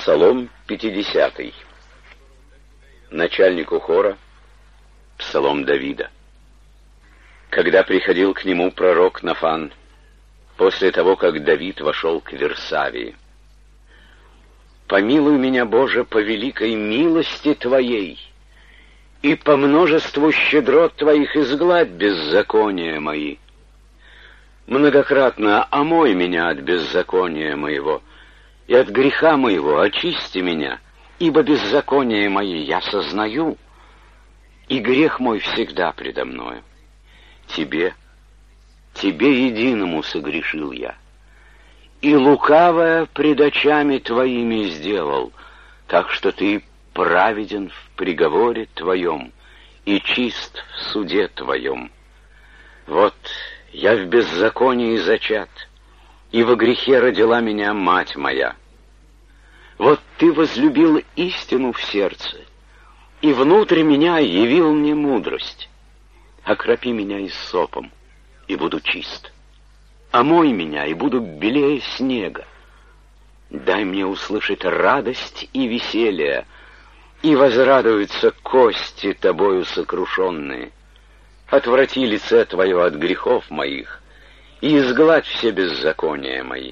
Псалом 50. Начальнику хора, псалом Давида. Когда приходил к нему пророк Нафан, после того, как Давид вошел к Версавии: «Помилуй меня, Боже, по великой милости Твоей, и по множеству щедрот Твоих изгладь беззакония мои. Многократно омой меня от беззакония моего, и от греха моего очисти меня, ибо беззаконие мои я сознаю, и грех мой всегда предо мною. Тебе единому согрешил я, и лукавое пред очами Твоими сделал, так что Ты праведен в приговоре Твоем и чист в суде Твоем. Вот я в беззаконии зачат, и во грехе родила меня мать моя. Вот Ты возлюбил истину в сердце, и внутрь меня явил мне мудрость. Окропи меня иссопом, и буду чист. Омой меня, и буду белее снега. Дай мне услышать радость и веселье, и возрадуются кости Тобою сокрушенные. Отврати лице Твое от грехов моих, и изгладь все беззакония мои.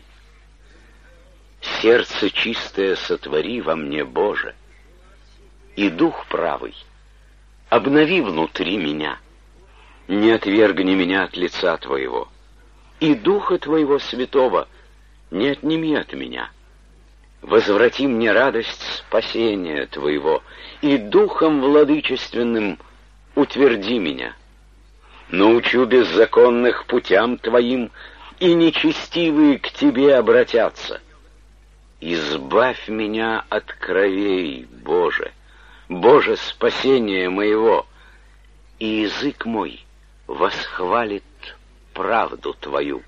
Сердце чистое сотвори во мне, Боже, и дух правый обнови внутри меня. Не отвергни меня от лица Твоего, и Духа Твоего Святого не отними от меня. Возврати мне радость спасения Твоего, и Духом владычественным утверди меня. Научу беззаконных путям Твоим, и нечестивые к Тебе обратятся. Избавь меня от кровей, Боже, Боже, спасение моего, и язык мой восхвалит правду Твою.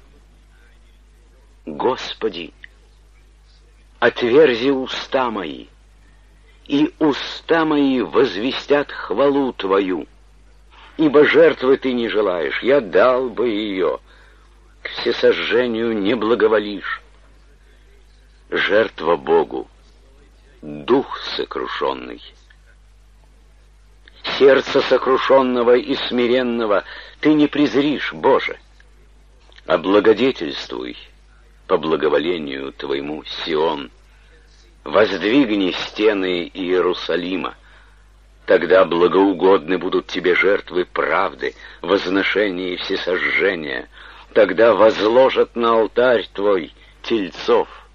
Господи, отверзи уста мои, и уста мои возвестят хвалу Твою. Ибо жертвы Ты не желаешь, я дал бы ее, к всесожжению не благоволишь. Жертва Богу — дух сокрушенный. Сердце сокрушенного и смиренного Ты не презришь, Боже. Облагодетельствуй по благоволению Твоему Сион. Воздвигни стены Иерусалима. Тогда благоугодны будут Тебе жертвы правды, возношения и всесожжения. Тогда возложат на алтарь Твой тельцов.